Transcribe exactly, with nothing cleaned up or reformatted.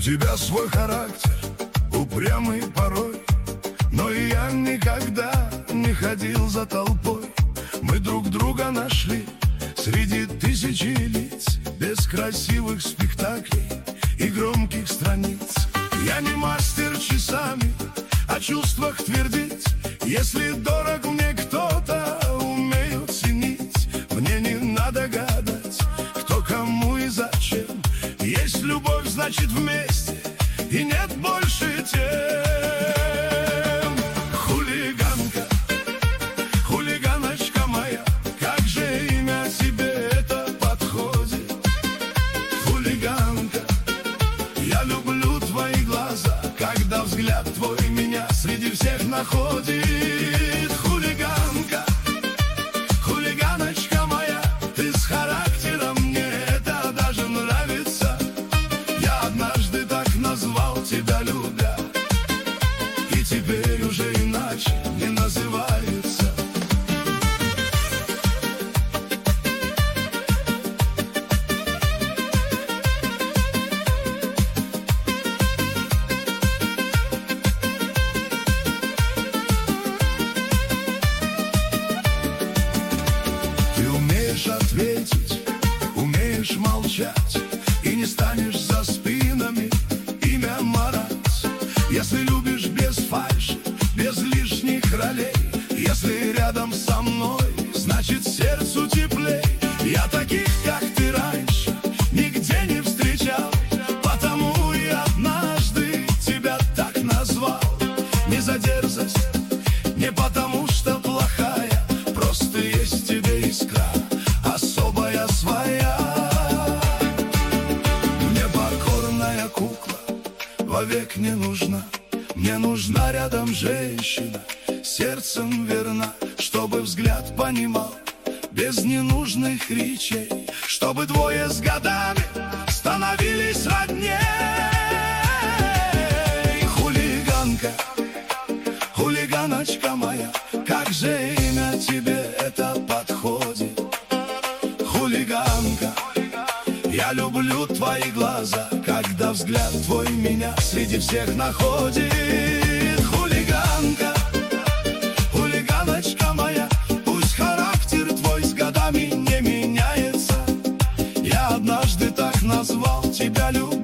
тебя свой характер, упрямый порой, но и я никогда не ходил за толпой. Мы друг друга нашли среди тысячи лиц, без красивых спектаклей и громких страниц. Я не мастер часами о чувствах твердить. Если дорог мне кто-то, умею ценить. Мне не надо гадать, кто кому и зачем. Есть любовь, значит вместе, и нет больше тем. Хулиганка, хулиганочка моя, как же имя тебе это подходит. Хулиганка, я люблю твои глаза, когда взгляд твой меня среди всех находит. Хулиганка, хулиганочка моя, ты с характером, мне это даже нравится. Я однажды так назвал тебя, любя, и теперь уже иначе не называется. Ты умеешь ответить, умеешь молчать, и не станешь за спинами имя марать. Если любишь без фальши, без лишних ролей, если рядом со мной, значит сердцу теплей. Я таких, как ты, раньше нигде не встречал, потому и однажды тебя так назвал. Не за дерзость, не потому что плохая, просто есть в тебе искра особая своя. Мне покорная кукла вовек не нужна. Мне нужна рядом женщина, сердцем верна, чтобы взгляд понимал, без ненужных речей, чтобы двое с годами становились родней. Хулиганка, хулиганочка моя, как же имя тебе это подходит. Хулиганка, я люблю твои глаза, когда взгляд твой меня среди всех находит. Хулиганка, хулиганочка моя, пусть характер твой с годами не меняется. Я однажды так назвал тебя, любя,